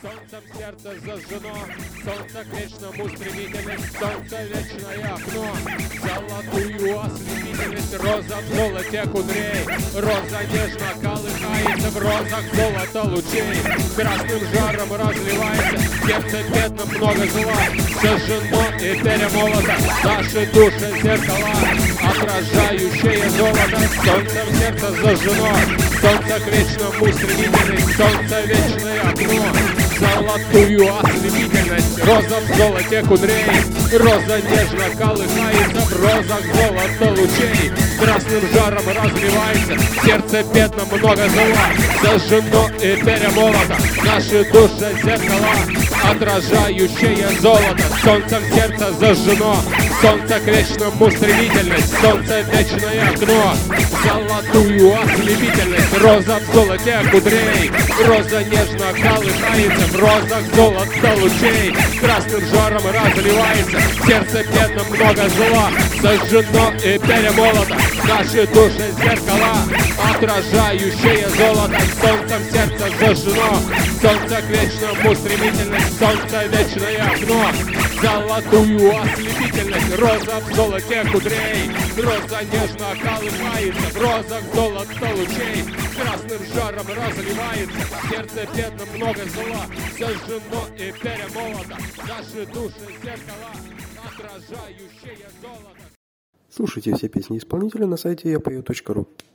Солнцем сердце зажжено, солнце к вечному стремительность, солнце вечное окно, золотую ослепительность, роза в золоте кудрей, роза нежно колыхается в розах золото лучей, красным жаром разливается, сердце пятном много зла, сожжено и перемолото, наши души зеркала, отражающие золото, солнцем сердце зажжено, солнце к вечному стремительность, солнце вечное окно, золотую ослепительность, роза в золоте кудрей, роза нежно колыхается в розах золото лучей, красным жаром разливается, сердце пятном много зла, зажжено и перемолото, наши души зеркала, отражающие золото, солнцем сердце зажжено, солнце к вечному стремительность, солнце вечное окно, золотую ослепительность, роза в золоте кудрей, роза нежно колыхается в розах золото лучей, красным жаром разливается, сердце пятном много зла, зажжено и перемолото, наши души зеркала, отражающие золото, солнцем сердце зажжено, солнце к вечному стремительность, солнце вечное окно, золотую ослепительность, роза в золоте кудрей, роза нежно колыхается в розах золото лучей, красным жаром разливается, сердце пятном много зла, зажжено и перемолото, наши души зеркала, отражающие золото. Слушайте все песни исполнителя на сайте yapою.ru.